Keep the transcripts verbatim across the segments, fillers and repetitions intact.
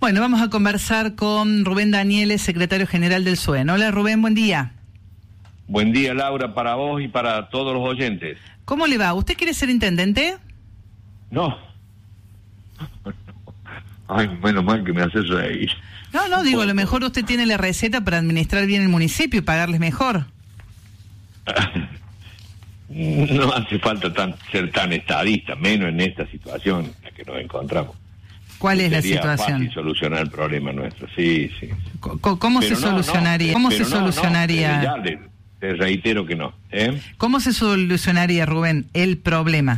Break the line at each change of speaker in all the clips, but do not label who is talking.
Bueno, vamos a conversar con Rubén Danieles, secretario general del S U E N. Hola Rubén, buen día.
Buen día, Laura, para vos y para todos los oyentes.
¿Cómo le va? ¿Usted quiere ser intendente?
No. Ay, menos mal que me haces reír.
No, no, digo, a lo mejor usted tiene la receta para administrar bien el municipio y pagarles mejor.
No hace falta tan, ser tan estadista, menos en esta situación en la que nos encontramos.
¿Cuál es la
Sería
situación?
fácil solucionar el problema nuestro, sí, sí.
¿Cómo, cómo se
Pero no,
solucionaría?
no,
¿Cómo
pero
se
no,
solucionaría?
No, ya le, te reitero que no. ¿eh?
¿Cómo se solucionaría, Rubén, el problema?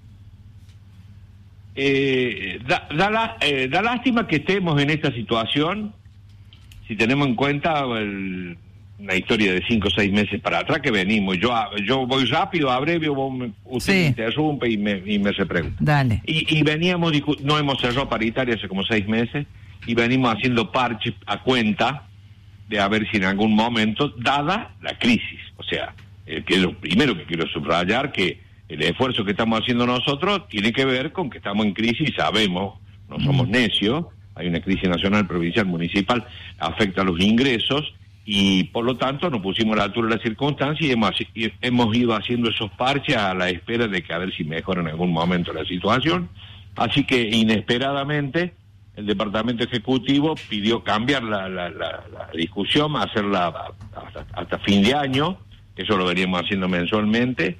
Eh, da, da, la, eh, da lástima que estemos en esta situación, si tenemos en cuenta el, una historia de cinco o seis meses para atrás que venimos. Yo yo voy rápido, abrevio, vos me, usted
sí.
me interrumpe y me, y me repregunta.
Dale.
Y, y veníamos, no hemos cerrado paritaria hace como seis meses, y venimos haciendo parches a cuenta de a ver si en algún momento, dada la crisis, o sea, eh, que es lo primero que quiero subrayar, que el esfuerzo que estamos haciendo nosotros tiene que ver con que estamos en crisis, sabemos, no somos necios, hay una crisis nacional, provincial, municipal, afecta a los ingresos, y por lo tanto nos pusimos a la altura de las circunstancias y hemos, y hemos ido haciendo esos parches a la espera de que a ver si mejora en algún momento la situación. Así que inesperadamente el Departamento Ejecutivo pidió cambiar la, la, la, la discusión, hacerla hasta, hasta fin de año, eso lo veníamos haciendo mensualmente,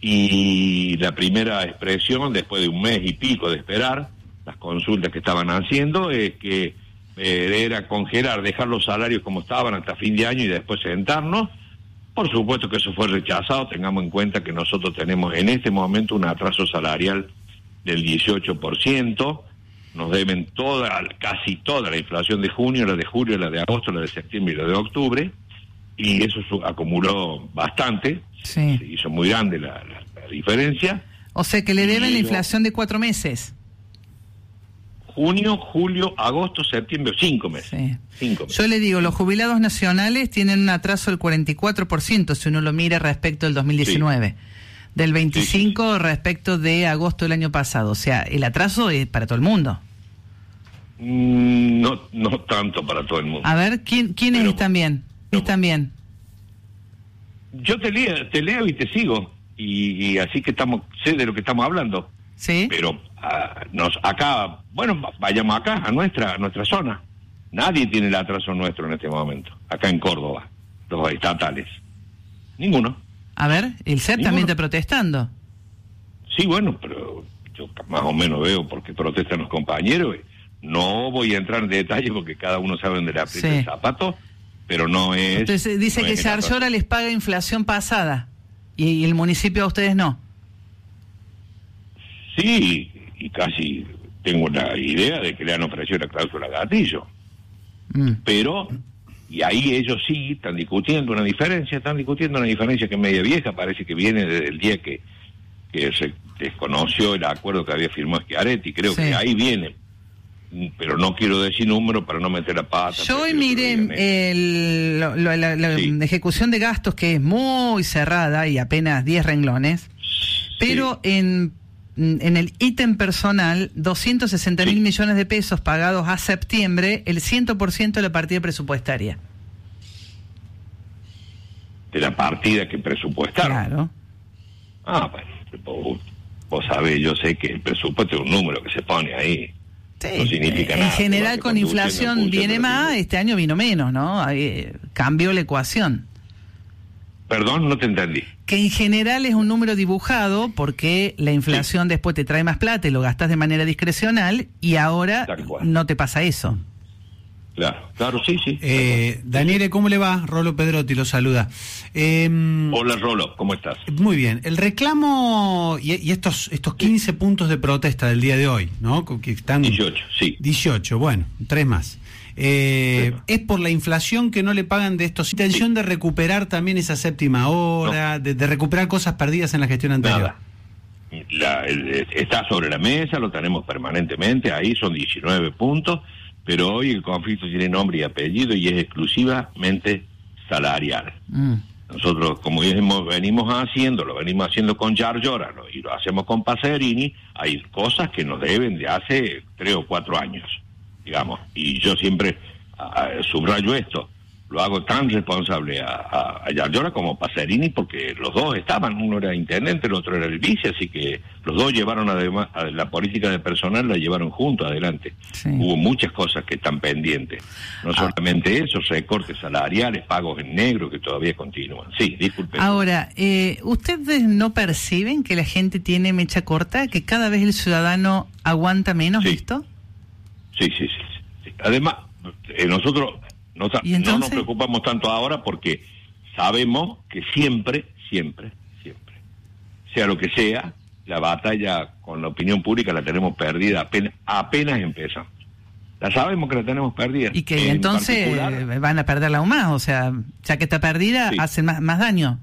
y la primera expresión, después de un mes y pico de esperar, las consultas que estaban haciendo, es que eh, era congelar, dejar los salarios como estaban hasta fin de año y después sentarnos. Por supuesto que eso fue rechazado. Tengamos en cuenta que nosotros tenemos en este momento un atraso salarial del dieciocho por ciento, nos deben toda, casi toda la inflación de junio, la de julio, la de agosto, la de septiembre y la de octubre, y eso su, acumuló bastante,
sí.
Se hizo muy grande la, la, la diferencia.
O sea que le deben
y
la inflación de cuatro meses.
Junio, julio, agosto, septiembre, cinco meses.
Sí.
Cinco meses.
Yo le digo, los jubilados nacionales tienen un atraso del cuarenta y cuatro por ciento si uno lo mira respecto del dos mil diecinueve. Sí. Del veinticinco por ciento sí, sí. respecto de agosto del año pasado. O sea, el atraso es para todo el mundo.
Mm, no no tanto para todo el mundo.
A ver, ¿quién, ¿quiénes
Pero,
están bien?
No.
¿Están bien?
Yo te leo, te leo y te sigo. Y, y así que estamos, sé de lo que estamos hablando.
Sí.
Pero uh, nos acá, bueno, vayamos acá, a nuestra, a nuestra zona. Nadie tiene el atraso nuestro en este momento, acá en Córdoba, los estatales. Ninguno.
A ver, el C E P
Ninguno.
también está protestando.
Sí, bueno, pero yo más o menos veo por qué protestan los compañeros. No voy a entrar en detalle porque cada uno sabe dónde le aprieta sí. el zapato, pero no es...
Entonces dice
no
que Yarlora les paga inflación pasada y, y el municipio a ustedes no.
Sí, y casi tengo la idea de que le han ofrecido la cláusula gatillo. Mm. Pero, y ahí ellos sí están discutiendo una diferencia, están discutiendo una diferencia que es media vieja, parece que viene desde el día que, que se desconoció el acuerdo que había firmado Schiaretti, creo sí. que ahí viene. Pero no quiero decir número para no meter la pata.
Yo hoy miré el, lo, lo, la, la sí. ejecución de gastos, que es muy cerrada y apenas diez renglones, pero sí. en... en el ítem personal, doscientos sesenta mil sí. millones de pesos pagados a septiembre, el cien por ciento de la partida presupuestaria.
¿De la partida que presupuestaron?
Claro.
Ah, bueno, vos, vos sabés, yo sé que el presupuesto es un número que se pone ahí. Sí. No significa
en
nada.
En general, con inflación viene más, este año vino menos, ¿no? Ahí cambió la ecuación.
Perdón, no te entendí.
Que en general es un número dibujado porque la inflación sí. después te trae más plata y lo gastas de manera discrecional y ahora no te pasa eso.
Claro, claro, sí, sí.
Eh, Daniele, ¿cómo le va? Rolo Pedrotti lo saluda. Eh,
Hola, Rolo, ¿cómo estás?
Muy bien. El reclamo y, y estos estos quince sí. puntos de protesta del día de hoy, ¿no? Que están
dieciocho, sí.
dieciocho, bueno, tres más. Eh, sí. ¿Es por la inflación que no le pagan de estos? ¿Intención sí. de recuperar también esa séptima hora, no. de, de recuperar cosas perdidas en la gestión anterior?
Nada. La, el, está sobre la mesa, lo tenemos permanentemente, ahí son diecinueve puntos, pero hoy el conflicto tiene nombre y apellido y es exclusivamente salarial. Mm. Nosotros, como hemos, venimos haciendo, lo venimos haciendo con Yarlora y lo hacemos con Pacerini, hay cosas que nos deben de hace tres o cuatro años. digamos. Y yo siempre a, a, subrayo esto, lo hago tan responsable a, a, a Yarlora como a Pacerini, porque los dos estaban, uno era intendente, el otro era el vice, así que los dos llevaron además a la política de personal, la llevaron juntos adelante. Sí. Hubo muchas cosas que están pendientes, no ah. solamente eso, recortes salariales, pagos en negro que todavía continúan. Sí, disculpen.
Ahora, eh, ¿ustedes no perciben que la gente tiene mecha corta, que cada vez el ciudadano aguanta menos
sí.
esto?
Sí, sí, sí. sí. Además, eh, nosotros... No, no nos preocupamos tanto ahora porque sabemos que siempre, siempre, siempre, sea lo que sea, la batalla con la opinión pública la tenemos perdida apenas, apenas empezamos. La sabemos que la tenemos perdida.
Y que en entonces van a perderla aún más, o sea, ya que está perdida, sí. hace más, más daño.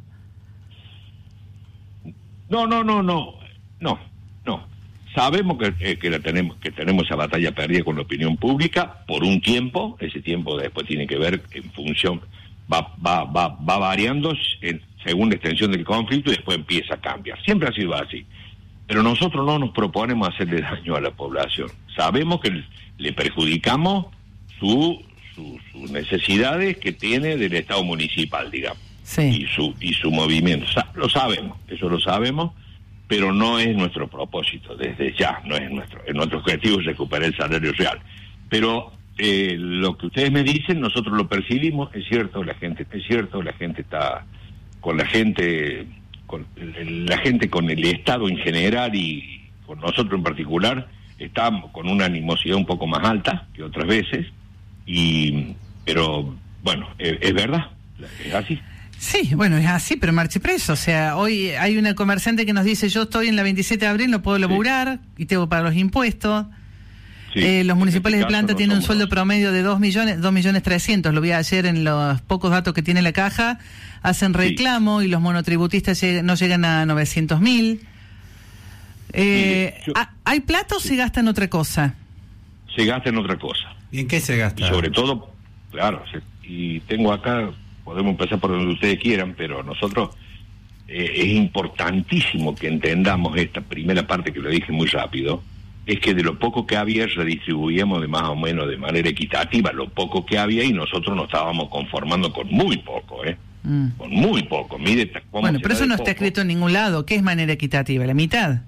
No, no, no, no, no, no. Sabemos que, eh, que la tenemos que tenemos esa batalla perdida con la opinión pública por un tiempo. Ese tiempo después tiene que ver en función, va va va va variando en, según la extensión del conflicto y después empieza a cambiar. Siempre ha sido así. Pero nosotros no nos proponemos hacerle daño a la población. Sabemos que le perjudicamos su, su, sus necesidades que tiene del Estado municipal, digamos,
sí.
y su y su movimiento. Lo sabemos, eso lo sabemos. Pero no es nuestro propósito, desde ya, no es nuestro, es nuestro objetivo es recuperar el salario real. Pero eh, lo que ustedes me dicen, nosotros lo percibimos, es cierto, la gente, es cierto, la gente está, con la gente, con la gente con el Estado en general y con nosotros en particular, estamos con una animosidad un poco más alta que otras veces, y pero bueno, es, es verdad, es así.
Sí, bueno, es así, pero marche preso. O sea, hoy hay una comerciante que nos dice, yo estoy en la veintisiete de abril, no puedo laburar, sí. y tengo que pagar los impuestos. Sí. Eh, los municipales este de planta no tienen un sueldo promedio de dos millones, dos millones trescientos, lo vi ayer en los pocos datos que tiene la caja, hacen reclamo, sí. y los monotributistas lleg- no llegan a novecientos mil. Eh, sí, yo... ¿Hay plata o sí. se gasta en otra cosa?
Se gasta en otra cosa.
¿Y en qué se gasta?
Y sobre todo, claro, se, y tengo acá... Podemos empezar por donde ustedes quieran, pero nosotros eh, es importantísimo que entendamos esta primera parte que lo dije muy rápido, es que de lo poco que había redistribuíamos de más o menos de manera equitativa lo poco que había y nosotros nos estábamos conformando con muy poco, ¿eh? Mm. Con muy poco. Mire cómo
bueno, pero eso no poco. Está escrito en ningún lado. ¿Qué es manera equitativa? ¿La mitad?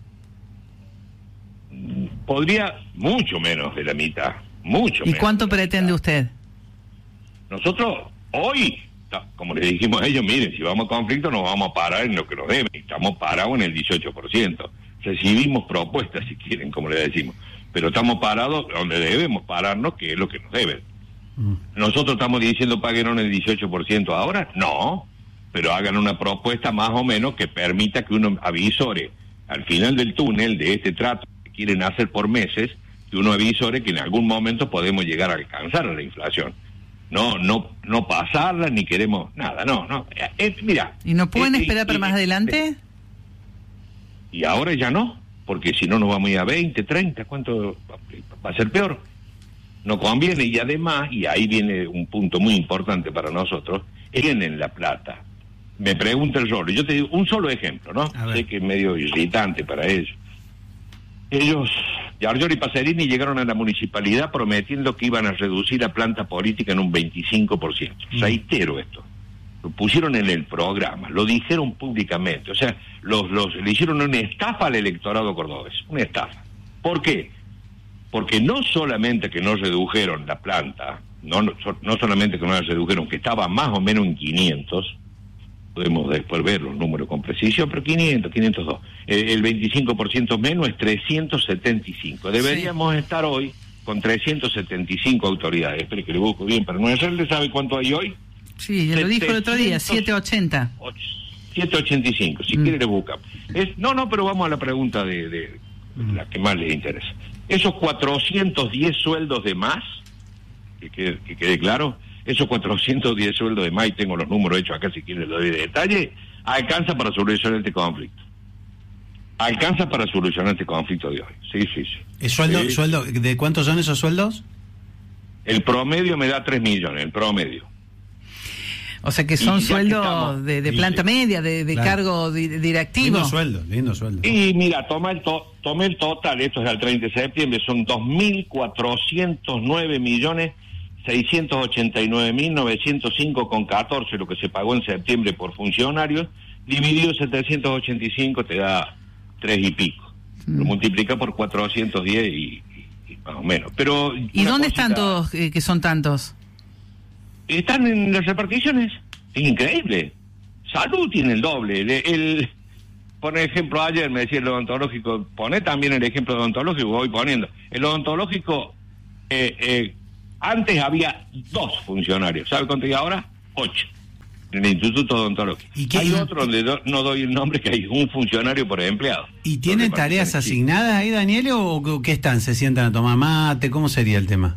Podría mucho menos de la mitad, mucho
¿Y
menos.
¿Y cuánto pretende usted?
Nosotros hoy... Como les dijimos a ellos, miren, si vamos a conflicto nos vamos a parar en lo que nos deben, estamos parados en el dieciocho por ciento. Recibimos propuestas, si quieren, como le decimos, pero estamos parados donde debemos pararnos, que es lo que nos deben. Mm. Nosotros estamos diciendo paguen el dieciocho por ciento ahora, no, pero hagan una propuesta más o menos que permita que uno avisore al final del túnel de este trato que quieren hacer por meses, que uno avisore que en algún momento podemos llegar a alcanzar a la inflación. No, no, no pasarla, ni queremos nada, no, no. Eh, mira.
¿Y no pueden
eh,
esperar
eh,
para
eh,
más adelante?
Y ahora ya no, porque si no nos vamos a ir a veinte, treinta, ¿cuánto va a ser peor? No conviene, y además, y ahí viene un punto muy importante para nosotros, tienen la plata. Me pregunta el rol, yo te digo un solo ejemplo, ¿no? Sé que es medio irritante para ellos. Ellos, Yarlora y Pacerini, llegaron a la municipalidad prometiendo que iban a reducir la planta política en un veinticinco por ciento. Mm. Reitero esto. Lo pusieron en el programa, lo dijeron públicamente. O sea, los, los, le hicieron una estafa al electorado cordobés. Una estafa. ¿Por qué? Porque no solamente que no redujeron la planta, no, no, no solamente que no la redujeron, que estaba más o menos en quinientos, podemos después ver los números con precisión, pero quinientos, quinientos dos. El, el veinticinco por ciento menos es trescientos setenta y cinco. Deberíamos sí. estar hoy con trescientos setenta y cinco autoridades. Espere que le busco bien para no hacerle. ¿Sabe cuánto hay hoy?
Sí, ya lo dijo el otro día, setecientos ochenta.
setecientos ochenta y cinco, si mm. quiere le busca. Es, no, no, pero vamos a la pregunta de, de mm. la que más les interesa. Esos cuatrocientos diez sueldos de más, que quede, que quede claro, esos cuatrocientos diez sueldos de más, y tengo los números hechos acá si quieren les doy de detalle, alcanza para solucionar este conflicto. Alcanza para solucionar este conflicto de hoy. Sí, sí, sí.
¿El sueldo,
sí.
sueldo, ¿de cuántos son esos sueldos?
El promedio me da tres millones, el promedio.
O sea que son sueldos de, de planta sí, media, de, de claro. cargo di, directivo.
Lindo sueldo, lindo sueldo.
Y mira, toma el to, tomé el total, esto es al treinta de septiembre, son dos mil cuatrocientos nueve millones seiscientos ochenta y nueve mil novecientos cinco con catorce, lo que se pagó en septiembre por funcionarios, dividido setecientos ochenta y cinco te da tres y pico. Mm. Lo multiplica por cuatrocientos diez y, y, y más o menos. Pero
¿y dónde cosita, están todos eh, que son tantos?
Están en las reparticiones. Es increíble. Salud tiene el doble. El, el, por ejemplo, ayer me decía el odontológico, pone también el ejemplo odontológico, voy poniendo. El odontológico, eh, eh, antes había dos funcionarios. ¿Sabe cuánto hay ahora? Ocho. En el Instituto Odontológico. ¿Y qué, hay otro donde do, no doy el nombre, que hay un funcionario por empleado.
¿Y tienen tareas asignadas ahí, Daniel, o qué están? ¿Se sientan a tomar mate? ¿Cómo sería el tema?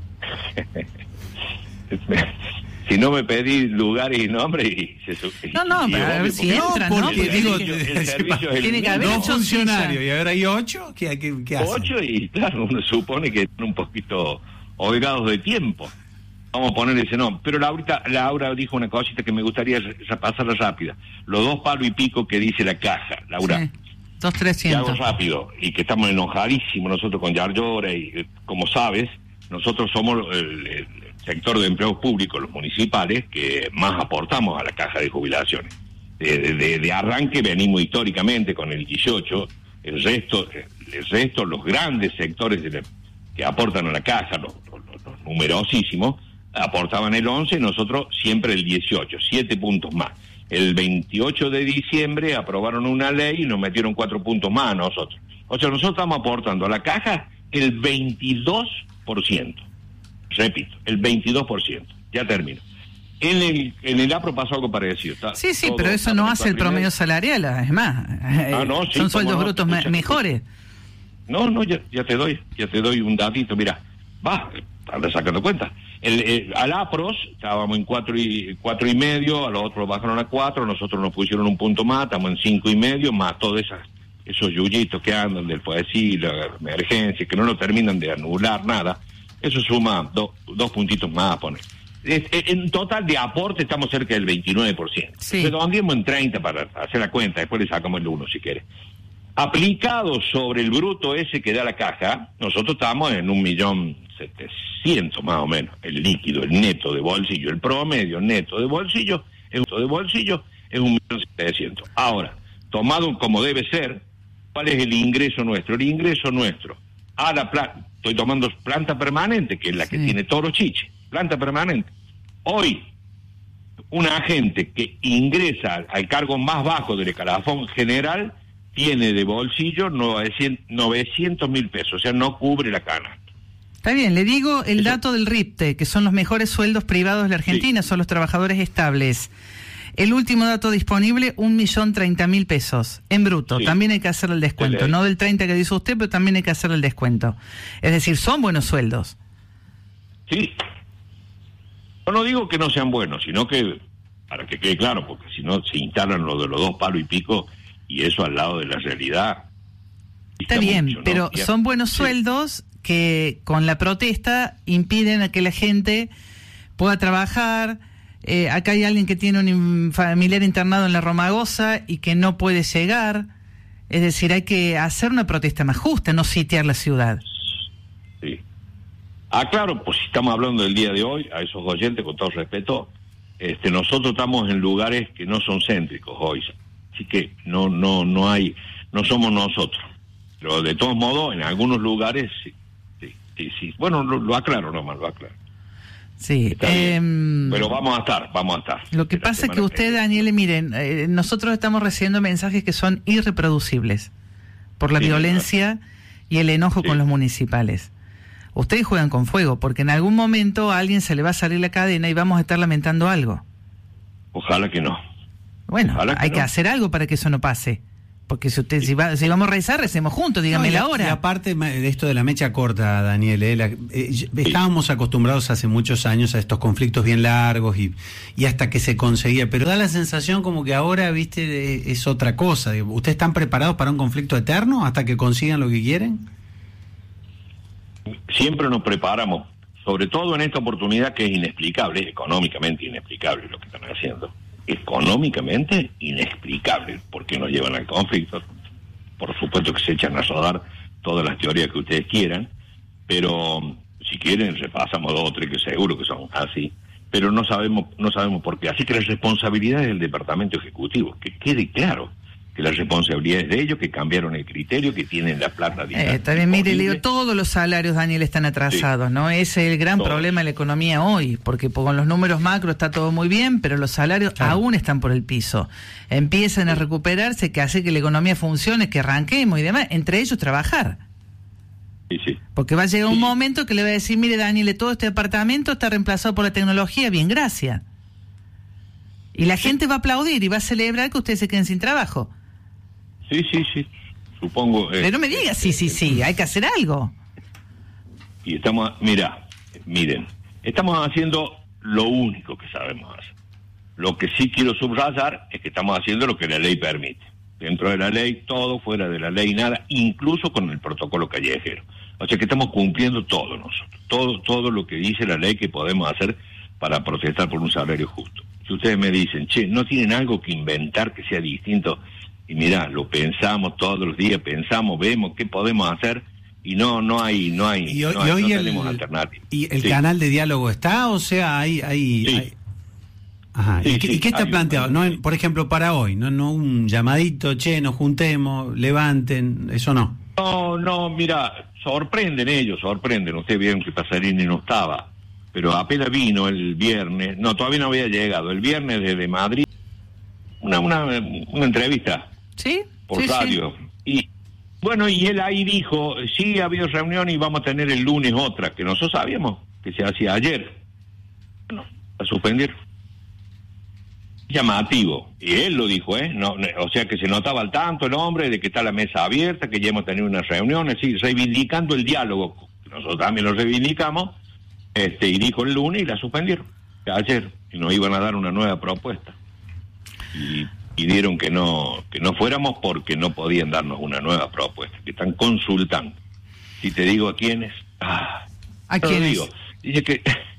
Si no me pedí lugares y nombres y se y,
no no
y,
pero a ver si entran, ¿no?
Porque digo, el, el servicio es el
tiene que haber dos funcionarios y ahora hay ocho, ¿qué, qué, qué hacen?
Ocho y claro, uno supone que están un poquito holgados de tiempo. Vamos a poner ese nombre. Pero Laura, Laura dijo una cosita que me gustaría pasarla rápida. Los dos palos y pico que dice la caja, Laura.
Sí. Dos trescientos.
Hago rápido, y que estamos enojadísimos nosotros con Yarlora, y como sabes, nosotros somos el, el sector de empleos públicos, los municipales, que más aportamos a la caja de jubilaciones. De, de, de arranque venimos históricamente con el dieciocho, el resto, el resto, los grandes sectores de la, que aportan a la caja, los, los, los numerosísimos, aportaban el once, nosotros siempre el dieciocho, siete puntos más. El veintiocho de diciembre aprobaron una ley y nos metieron cuatro puntos más a nosotros. O sea, nosotros estamos aportando a la caja el veintidós por ciento. Repito, el veintidós por ciento. Ya termino. En el, en el APRO pasó algo parecido. Está
sí, sí, pero eso no hace el promedio salarial, es más. Ah, no, sí, son sueldos no, brutos me, mejores.
No, no, ya, ya te doy, ya te doy un datito. Mira, va, anda sacando cuenta. El, el, al APROS estábamos en cuatro y, cuatro y medio, a los otros bajaron a cuatro, nosotros nos pusieron un punto más, estamos en cinco y medio, más todos esas, esos yuyitos que andan del poesía, la emergencia, que no lo terminan de anular nada. Eso suma do, dos puntitos más a poner. Es, en total de aporte estamos cerca del veintinueve por ciento. Sí. Redondeemos en treinta para hacer la cuenta, después le sacamos el uno si quiere. Aplicado sobre el bruto ese que da la caja, nosotros estamos en un millón setecientos más o menos, el líquido, el neto de bolsillo, el promedio neto de bolsillo, el neto de bolsillo es un millón setecientos. Ahora, tomado como debe ser, ¿cuál es el ingreso nuestro? El ingreso nuestro a la planta, estoy tomando planta permanente, que es la que sí. tiene Toro Chiche, planta permanente. Hoy, un agente que ingresa al cargo más bajo del escalafón general tiene de bolsillo novecientos mil pesos, o sea, no cubre la canasta.
Está bien, le digo el Eso. dato del RIPTE, que son los mejores sueldos privados de la Argentina, sí. son los trabajadores estables. El último dato disponible, un millón treinta mil pesos, en bruto. Sí. También hay que hacer el descuento, sí. no del treinta que dice usted, pero también hay que hacer el descuento. Es decir, son buenos sueldos.
Sí. Yo no digo que no sean buenos, sino que, para que quede claro, porque si no se instalan lo de los dos palos y pico, y eso al lado de la realidad.
Está bien, mucho, ¿no? Pero ya, son buenos sí. sueldos que con la protesta impiden a que la gente pueda trabajar. Eh, acá hay alguien que tiene un familiar internado en la Romagosa y que no puede llegar. Es decir, hay que hacer una protesta más justa, no sitiar la ciudad.
Sí. Ah, claro, pues si estamos hablando del día de hoy, a esos oyentes, con todo respeto, este, nosotros estamos en lugares que no son céntricos hoy. Así que no no no hay, no somos nosotros. Pero de todos modos, en algunos lugares sí, sí, sí, sí. Bueno, lo, lo aclaro nomás, lo aclaro.
Sí. Eh,
Pero vamos a estar, vamos a estar.
Lo que pasa es que usted, Daniel, miren, eh, nosotros estamos recibiendo mensajes que son irreproducibles por la sí, violencia claro. y el enojo sí. con los municipales. Ustedes juegan con fuego, porque en algún momento a alguien se le va a salir la cadena y vamos a estar lamentando algo.
Ojalá que no.
Bueno, que hay no. que hacer algo para que eso no pase. Porque si usted sí. si, va, si vamos a rezar, recemos juntos, dígame no, la hora.
Y aparte de esto de la mecha corta, Daniel, eh, la, eh, sí. estábamos acostumbrados hace muchos años a estos conflictos bien largos y, y hasta que se conseguía, pero da la sensación como que ahora, viste, eh, es otra cosa. ¿Ustedes están preparados para un conflicto eterno hasta que consigan lo que quieren?
Siempre nos preparamos. sobre todo en esta oportunidad que es inexplicable, es económicamente inexplicable lo que están haciendo. Económicamente inexplicable, porque nos llevan al conflicto. Por supuesto que se echan a rodar todas las teorías que ustedes quieran, pero si quieren repasamos dos o tres que seguro que son así, pero no sabemos no sabemos por qué. Así que la responsabilidad es del Departamento Ejecutivo, que quede claro que la responsabilidad es de ellos, que cambiaron el criterio, que tienen la plata.
Eh, también, mire, le digo, todos los salarios, Daniel, están atrasados, sí. ¿no? Ese es el gran todos. problema de la economía hoy, porque con los números macro está todo muy bien, pero los salarios claro. aún están por el piso. Empiezan a recuperarse, que hace que la economía funcione, que arranquemos y demás, entre ellos trabajar.
Sí, sí.
Porque va a llegar
sí.
un momento que le va a decir, mire, Daniel, todo este departamento está reemplazado por la tecnología, bien, gracias. Y la sí. gente va a aplaudir y va a celebrar que ustedes se queden sin trabajo.
Sí, sí, sí, supongo...
Pero no me digas, sí, sí, sí, hay que hacer algo.
Y estamos, mira, miren, estamos haciendo lo único que sabemos hacer. Lo que sí quiero subrayar es que estamos haciendo lo que la ley permite. Dentro de la ley, todo, fuera de la ley, nada, incluso con el protocolo callejero. O sea que estamos cumpliendo todo nosotros, todo, todo lo que dice la ley que podemos hacer para protestar por un salario justo. Si ustedes me dicen, che, ¿no tienen algo que inventar que sea distinto? Y mirá, lo pensamos todos los días, pensamos, vemos qué podemos hacer y no no hay no hay
y hoy,
no, hay,
y hoy
no
el,
tenemos alternativa.
¿Y el
sí.
canal de diálogo está? O sea, hay... hay,
sí.
hay... Ajá.
Sí,
¿Y, qué,
sí,
¿Y qué está
hay,
planteado? No, por ejemplo, para hoy, no no un llamadito, che, nos juntemos, levanten, eso no.
No, no, mira, sorprenden ellos, sorprenden. Ustedes vieron que Pasarini no estaba, pero apenas vino el viernes, no, todavía no había llegado, el viernes desde Madrid, una una, una entrevista.
¿Sí?
por
sí,
radio.
Sí.
Y bueno, y él ahí dijo, sí, ha habido reunión y vamos a tener el lunes otra, que nosotros sabíamos que se hacía ayer. Bueno, a suspender. Llamativo. Y él lo dijo, ¿eh? No, no, o sea que se notaba al tanto el hombre de que está la mesa abierta, que ya hemos tenido unas reuniones, sí, reivindicando el diálogo. Nosotros también lo reivindicamos, este, y dijo el lunes y la suspendieron. Ayer, y nos iban a dar una nueva propuesta. Y pidieron que no que no fuéramos porque no podían darnos una nueva propuesta, que están consultando. Si te digo a quiénes, ah,
¿a quiénes?
Digo, dice que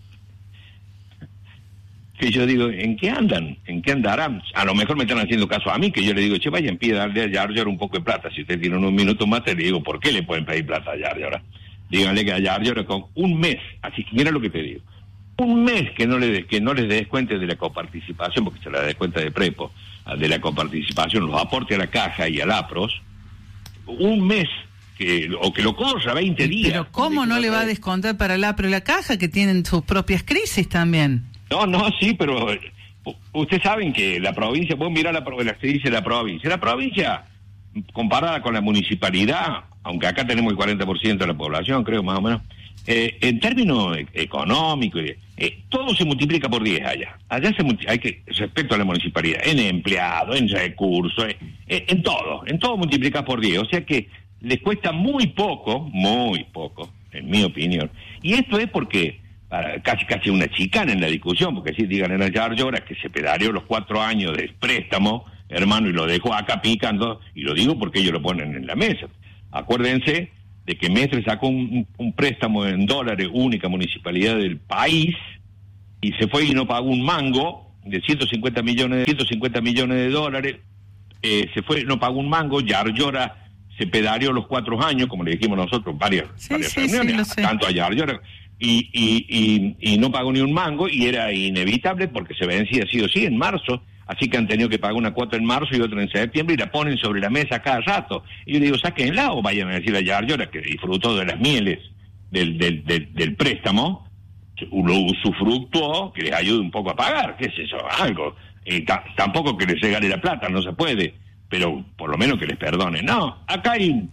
que yo digo, ¿en qué andan? ¿En qué andarán? A lo mejor me están haciendo caso a mí, que yo le digo, che, vayan, pide darle a Jar Jar un poco de plata. Si ustedes tienen un minuto más, te digo, ¿por qué le pueden pedir plata a Jar Jar? Díganle que a Jar Jar con un mes, así que mira lo que te digo, un mes que no le que no les descuente de la coparticipación, porque se la descuenta de Prepo, de la coparticipación, los aporte a la caja y al APROS, un mes, que o que lo corra veinte días.
Pero ¿cómo no le va a descontar para el APRO y la caja, que tienen sus propias crisis también?
No, no, sí, pero ustedes saben que la provincia, vos mirá la, la que dice la provincia, la provincia, comparada con la municipalidad, aunque acá tenemos el cuarenta por ciento de la población, creo, más o menos, Eh, en términos económicos, eh, todo se multiplica por diez allá. Allá se multi- hay que, respecto a la municipalidad, en empleados, en recursos, eh, eh, en todo, en todo multiplica por diez. O sea que les cuesta muy poco, muy poco, en mi opinión. Y esto es porque, para, casi casi una chicana en la discusión, porque si digan en el Jar Jar que se pedaleó los cuatro años de préstamo, hermano, y lo dejó acá picando, y lo digo porque ellos lo ponen en la mesa. Acuérdense de que Mestre sacó un, un préstamo en dólares, única municipalidad del país, y se fue y no pagó un mango de ciento cincuenta millones de, ciento cincuenta millones de dólares, eh, se fue, no pagó un mango. Jar Jar se pedaleó los cuatro años, como le dijimos nosotros, varias, sí, varias sí, reuniones, sí, tanto a Jar Jar, y, y, y, y no pagó ni un mango, y era inevitable porque se vencía sí o sí en marzo. Así que han tenido que pagar una cuota en marzo y otra en septiembre y la ponen sobre la mesa cada rato. Y yo digo, sáquenla o vayan a decir a Jar Jar, que disfrutó de las mieles del, del, del, del préstamo, lo usufructuó, que les ayude un poco a pagar, qué es eso, algo. Y t- tampoco que les regale la plata, no se puede, pero por lo menos que les perdone. No, acá hay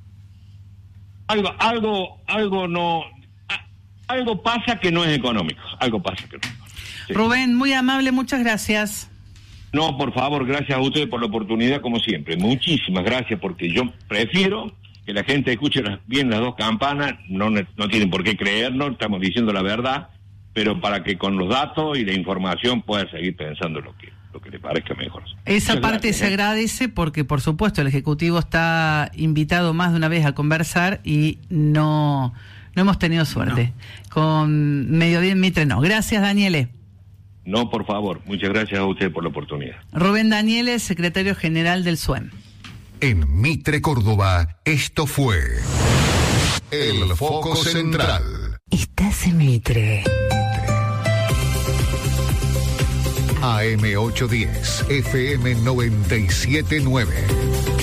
algo, algo, algo no, a, algo pasa que no es económico, algo pasa que no es económico. Sí.
Rubén, muy amable, muchas gracias.
No, por favor, gracias a ustedes por la oportunidad, como siempre. Muchísimas gracias, porque yo prefiero que la gente escuche las, bien las dos campanas, no, no tienen por qué creernos, estamos diciendo la verdad, pero para que con los datos y la información pueda seguir pensando lo que lo que le parezca mejor.
Esa Muchas parte gracias, se ¿eh? agradece porque, por supuesto, el Ejecutivo está invitado más de una vez a conversar y no... no hemos tenido suerte. No. Con Mediodía en Mitre no. Gracias, Daniele.
No, por favor. Muchas gracias a usted por la oportunidad.
Rubén Daniele, secretario general del S U E M.
En Mitre, Córdoba, esto fue El Foco Central.
Estás en Mitre.
A M ochocientos diez, F M noventa y siete punto nueve.